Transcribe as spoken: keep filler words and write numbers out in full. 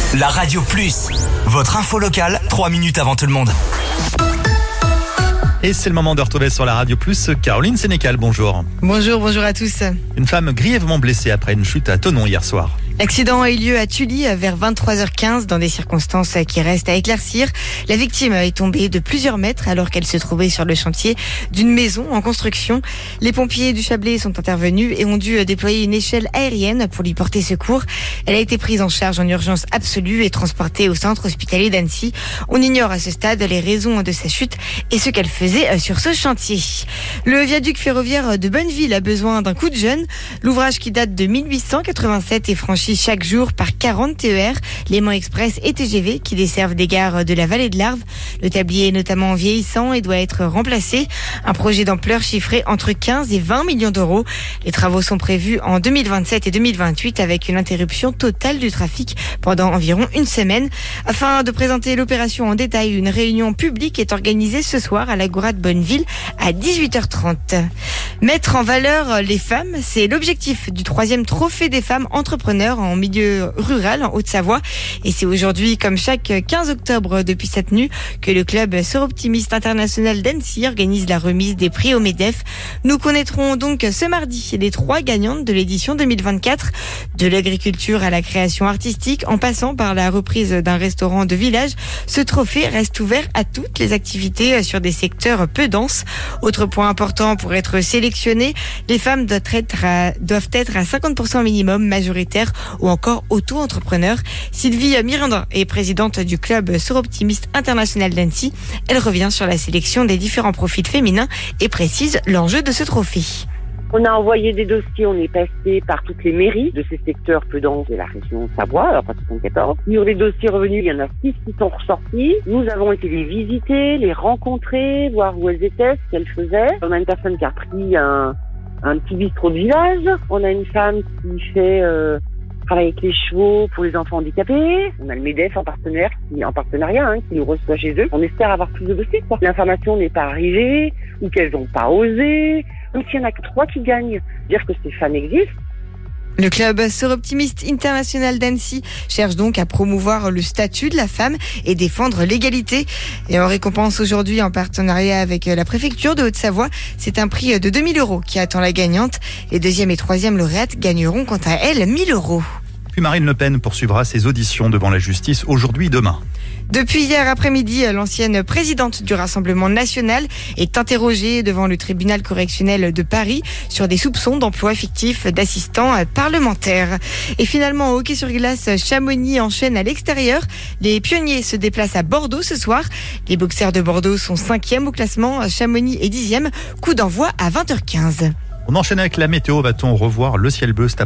La Radio Plus, votre info locale, trois minutes avant tout le monde. Et c'est le moment de retrouver sur la Radio Plus Caroline Sénécal, bonjour. Bonjour, bonjour à tous. Une femme grièvement blessée après une chute à Thonon hier soir. L'accident a eu lieu à Tully vers vingt-trois heures quinze dans des circonstances qui restent à éclaircir. La victime est tombée de plusieurs mètres alors qu'elle se trouvait sur le chantier d'une maison en construction. Les pompiers du Chablais sont intervenus et ont dû déployer une échelle aérienne pour lui porter secours. Elle a été prise en charge en urgence absolue et transportée au centre hospitalier d'Annecy. On ignore à ce stade les raisons de sa chute et ce qu'elle faisait sur ce chantier. Le viaduc ferroviaire de Bonneville a besoin d'un coup de jeune. L'ouvrage qui date de mille huit cent quatre-vingt-sept est franchi chaque jour par quarante T E R, Léman Express et T G V qui desservent des gares de la vallée de l'Arve. Le tablier est notamment vieillissant et doit être remplacé. Un projet d'ampleur chiffré entre quinze et vingt millions d'euros. Les travaux sont prévus en deux mille vingt-sept et deux mille vingt-huit avec une interruption totale du trafic pendant environ une semaine. Afin de présenter l'opération en détail, une réunion publique est organisée ce soir à l'Agora de Bonneville à dix-huit heures trente. Mettre en valeur les femmes, c'est l'objectif du troisième trophée des femmes entrepreneurs en milieu rural en Haute-Savoie. Et c'est aujourd'hui, comme chaque quinze octobre depuis sa tenue, que le club Soroptimiste International d'Annecy organise la remise des prix au MEDEF. Nous connaîtrons donc ce mardi les trois gagnantes de l'édition deux mille vingt-quatre. De l'agriculture à la création artistique, en passant par la reprise d'un restaurant de village, ce trophée reste ouvert à toutes les activités sur des secteurs peu denses. Autre point important pour être sélectionné, les femmes doivent être à, doivent être à cinquante pour cent minimum majoritaires ou encore auto-entrepreneurs. Sylvie Miranda est présidente du club Soroptimiste International d'Annecy. Elle revient sur la sélection des différents profils féminins et précise l'enjeu de ce trophée. On a envoyé des dossiers, on est passé par toutes les mairies de ces secteurs peu denses de la région Savoie, alors pas soixante-quatorze. Sur les dossiers revenus, il y en a six qui sont ressortis. Nous avons été les visiter, les rencontrer, voir où elles étaient, ce qu'elles faisaient. On a une personne qui a pris un, un petit bistrot de village. On a une femme qui fait euh, travailler avec les chevaux pour les enfants handicapés. On a le MEDEF en partenaire, qui, en partenariat, hein, qui nous reçoit chez eux. On espère avoir plus de dossiers, quoi. L'information n'est pas arrivée, ou qu'elles n'ont pas osé. Même s'il y en a que trois qui gagnent, dire que ces femmes existent. Le club Soroptimiste International d'Annecy cherche donc à promouvoir le statut de la femme et défendre l'égalité. Et en récompense aujourd'hui, en partenariat avec la préfecture de Haute-Savoie, c'est un prix de deux mille euros qui attend la gagnante. Les deuxième et troisième lauréates gagneront quant à elles mille euros. Puis Marine Le Pen poursuivra ses auditions devant la justice aujourd'hui et demain. Depuis hier après-midi, l'ancienne présidente du Rassemblement national est interrogée devant le tribunal correctionnel de Paris sur des soupçons d'emploi fictif d'assistants parlementaires. Et finalement, au hockey sur glace, Chamonix enchaîne à l'extérieur. Les pionniers se déplacent à Bordeaux ce soir. Les boxers de Bordeaux sont cinquième au classement, Chamonix est dixième. Coup d'envoi à vingt heures quinze. On enchaîne avec la météo, va-t-on revoir le ciel bleu cet après-midi ?